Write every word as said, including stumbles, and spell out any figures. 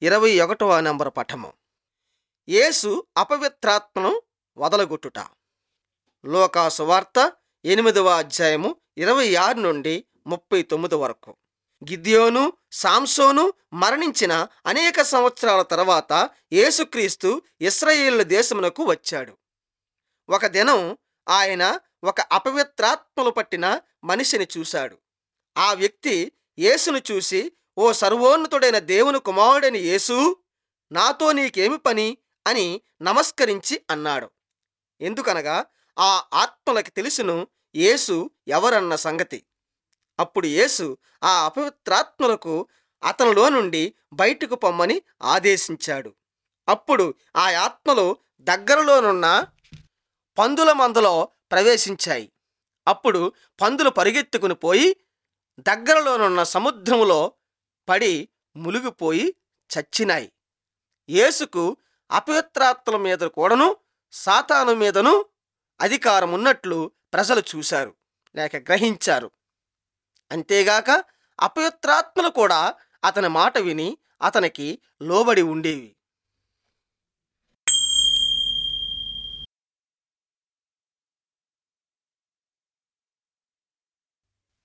ఇరవై ఒకటవ నంబర్ పఠము. యేసు అపవిత్రాత్మను వదలగొట్టుట. లూకా సువార్త ఎనిమిదవ అధ్యాయము ఇరవై ఆరు నుండి ముప్పై తొమ్మిది వరకు. గిద్యోను, సాంసోను మరణించిన అనేక సంవత్సరాల తర్వాత యేసుక్రీస్తు ఇశ్రాయేలు దేశమునకు వచ్చాడు. ఒక దినం ఆయన ఒక అపవిత్రాత్మలు పట్టిన మనిషిని చూశాడు. ఆ వ్యక్తి యేసును చూసి, ఓ సర్వోన్నతుడైన దేవుని కుమారుడైన యేసు, నాతో నీకేమి పని అని నమస్కరించి అన్నాడు. ఎందుకనగా ఆ ఆత్మలకి తెలుసును యేసు ఎవరన్న సంగతి. అప్పుడు యేసు ఆ అపవిత్రాత్మలకు అతనిలో నుండి బయటకు పొమ్మని ఆదేశించాడు. అప్పుడు ఆ ఆత్మలు దగ్గరలోనున్న పందుల మందలో ప్రవేశించాయి. అప్పుడు పందులు పరిగెత్తుకుని పోయి దగ్గరలోనున్న సముద్రములో పడి మునిగిపోయి చచ్చినాయి. యేసుకు అపవిత్రాత్మల మీద కూడాను సాతాను మీదను అధికారం ఉన్నట్లు ప్రజలు చూశారు లేక గ్రహించారు. అంతేగాక అపవిత్రాత్మలు కూడా అతని మాట విని అతనికి లోబడి ఉండేవి.